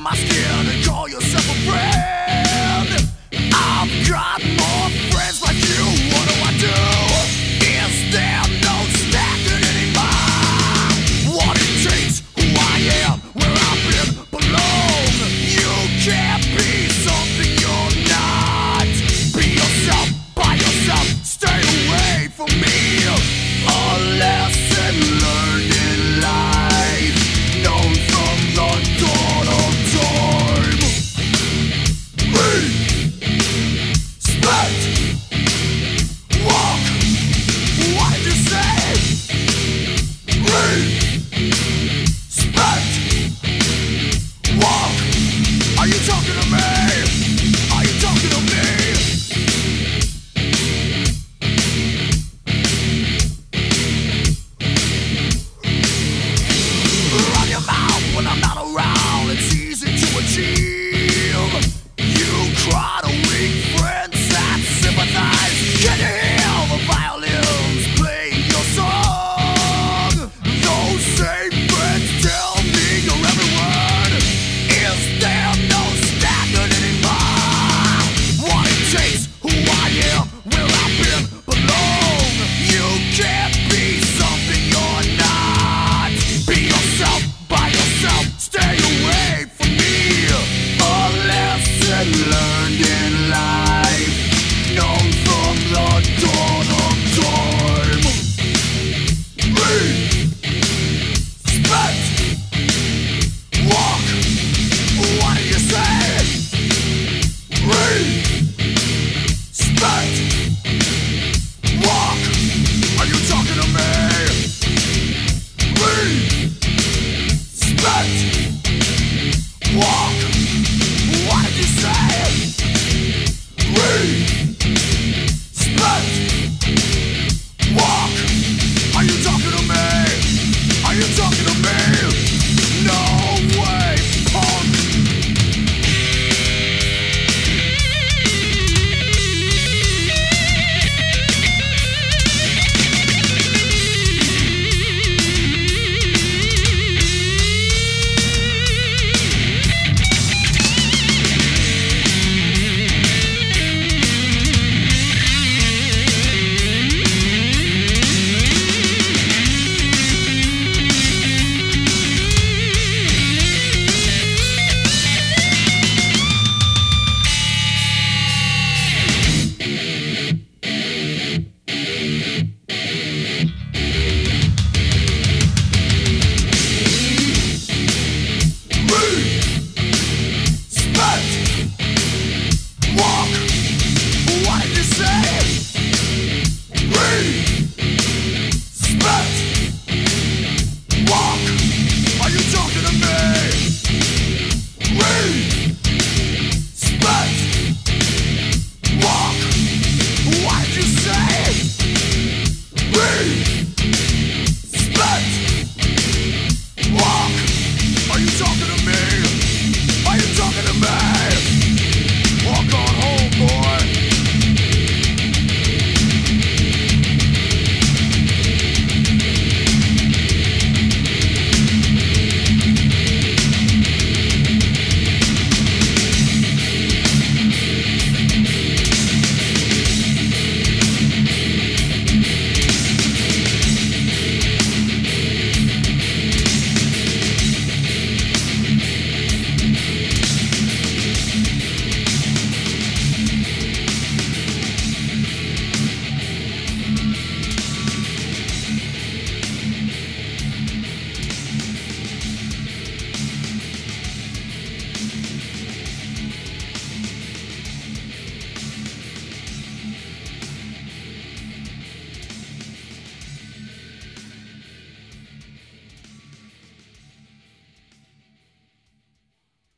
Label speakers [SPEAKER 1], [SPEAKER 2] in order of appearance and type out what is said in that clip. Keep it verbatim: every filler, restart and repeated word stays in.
[SPEAKER 1] my skin and call yourself a friend. I've got more friends like you. What do I do? Is there no standing anymore? What it takes, who I am, where I've been, belong. You can't be something you're not. Be yourself, by yourself, stay away from me. A lesson learned in life, known from the dawn of time. Respect. Walk. What did you say? Respect. Walk. Are you talking to me? Are you talking to me? Run your mouth when I'm not around. It's easy to achieve.